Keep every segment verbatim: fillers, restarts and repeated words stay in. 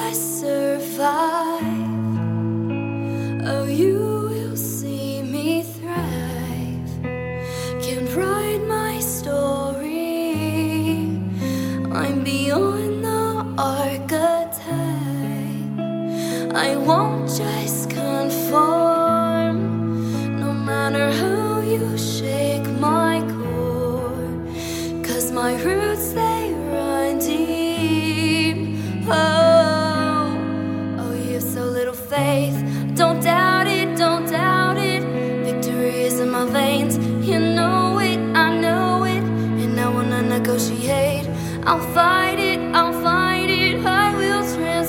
I survive, oh, you will see me thrive. Can't write my story, I'm beyond the archetype. I won't just conform, no matter how you shake my core, 'cause my roots, they run deep. Oh, oh, you have so little faith. Don't doubt it, don't doubt it. Victory is in my veins, you know it, I know it. And I wanna negotiate. I'll fight it, I'll fight it, I will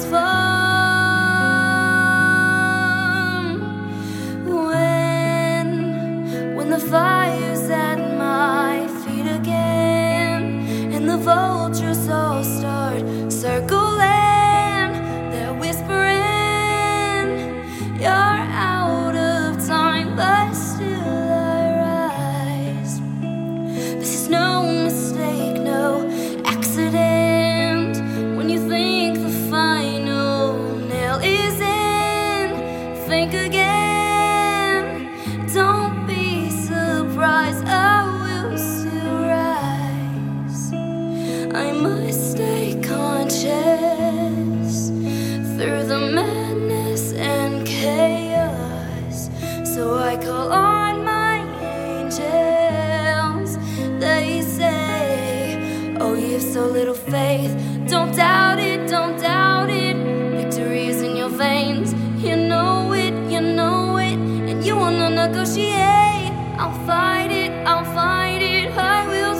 transform. When, when the fire's at my feet again, and the vultures all start circling, they're whispering, you're out of time, but still I rise. This is no mistake, no accident. When you think the final nail is in, think again. Don't be surprised, I will still rise. I must stay conscious through the madness and chaos. So I call on my angels. They say, oh, you have so little faith. Don't doubt it, don't doubt it. Victory is in your veins, you know it, you know it. And you wanna negotiate. I'll fight it, I'll fight it, I will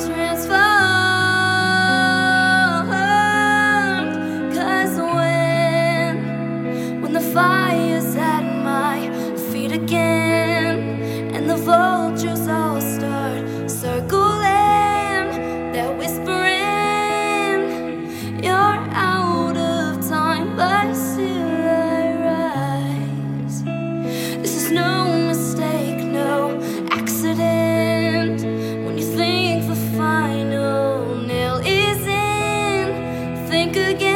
transform. 'Cause when, when the fire's at my feet again, and the vultures all start circling, they're whispering, you're out of time, but still I rise. This is no mistake, no accident. When you think the final nail is in, think again.